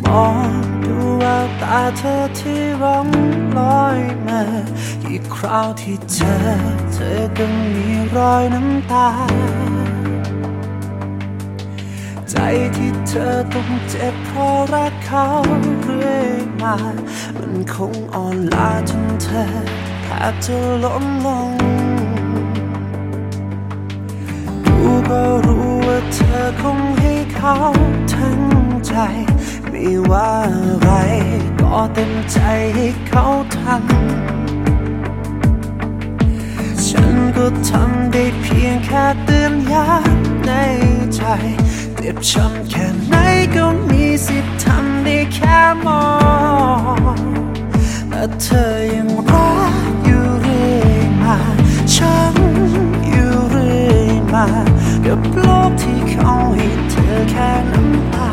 มองดูแววตาเธอที่ร้องลอยมากี่คราวที่เธอก็มีรอยน้ำตาใจที่เธอต้องเจ็บเพราะรักเขาเรื่อยมามันคงอ่อนล้าจนเธอแทบจะล้มลงดูก็รู้ว่าเธอคงให้เขาทั้งใจไม่ว่าอะไรก็เต็มใจให้เขาทำฉันก็ทำได้เพียงแค่เตือนย้ำในใจเจ็บช้ำแค่ไหนก็มีสิทธิ์ทำได้แค่มองแต่เธอยังรักอยู่เรื่อยมาฉันอยู่เรื่อยมากับโลกที่เขาให้เธอแค่น้ำตา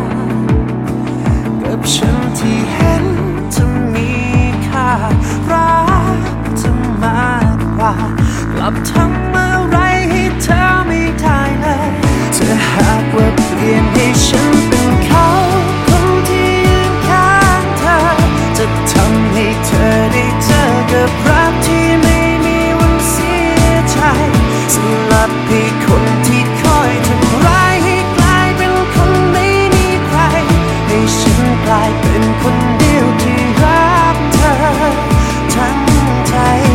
กับฉันที่เห็นเธอมีค่ารักเธอมากกว่ากลับทำอะไรให้เธอไม่ได้เลยถ้าหากว่าเปลี่ยนให้ฉันเป็นเขาคนที่ยืนข้างเธอจะทำให้เธอได้เจอกับรักที่ไม่มีวันเสียใจสลับให้คนที่คอยทำร้ายให้กลายเป็นคนไม่มีใครให้ฉันกลายเป็นคนเดียวที่รักเธอทั้งใจ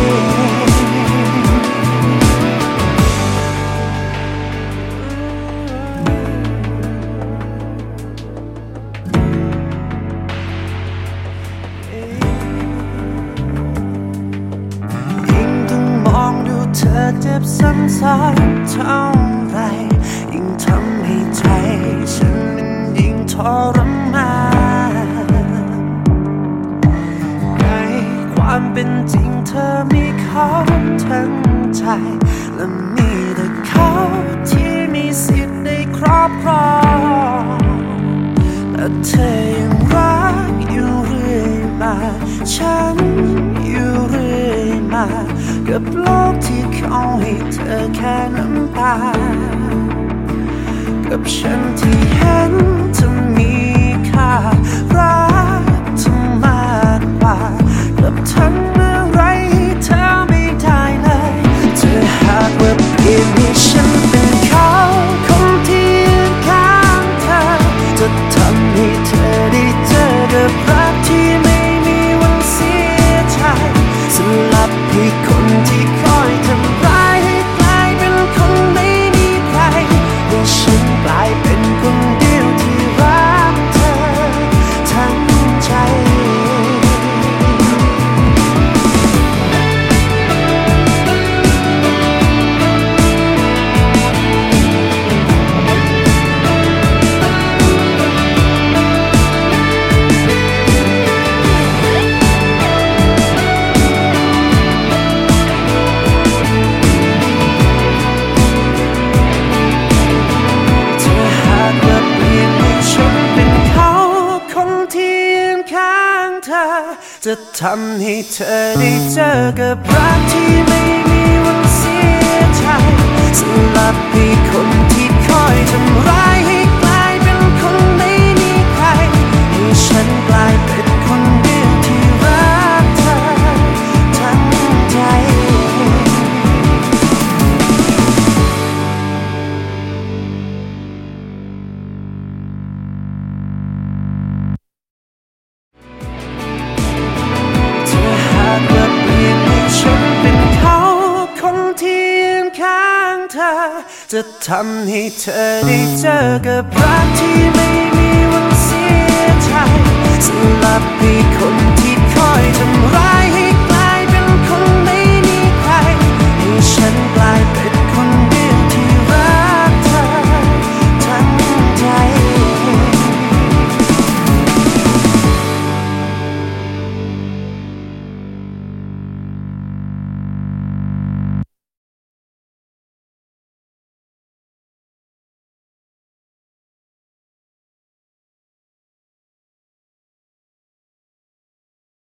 เธอเจ็บซ้ำๆเท่าไรยิ่งทำให้ใจฉันมันยิ่งทรมานในความเป็นจริงเธอมีเขาทั้งใจและมีแต่เขาที่มีสิทธิ์ได้ครอบครองแต่เธอยังรักอยู่เรื่อยมาฉันอยู่เรื่อยมากับโลกที่เขาให้เธอแค่น้ำตากับฉันที่เห็นเธอมีค่ารักเธอมากกว่ากับทำอะไรให้เธอไม่ได้เลยถ้าหากว่าเปลี่ยนให้ฉันเป็นเขาคนที่ยืนข้างเธอจะทำให้เธอได้เจอกับรักที่ไม่มีวันเสียใจสลับให้คนที่คอยทำร้ายให้กลายเป็นคนไม่มีใครให้ฉันกลายเป็นคนเดียวที่รักเธอทั้งใจจะทำให้เธอได้เจอกับรักที่ไม่มีวันเสียใจสลับให้คนที่คอยทำร้ายให้กลายเป็นคนไม่มีใครให้ฉันกลายเป็นคนเดียวที่รักเธอทั้งใจจะทำให้เธอได้เจอกับรักที่ไม่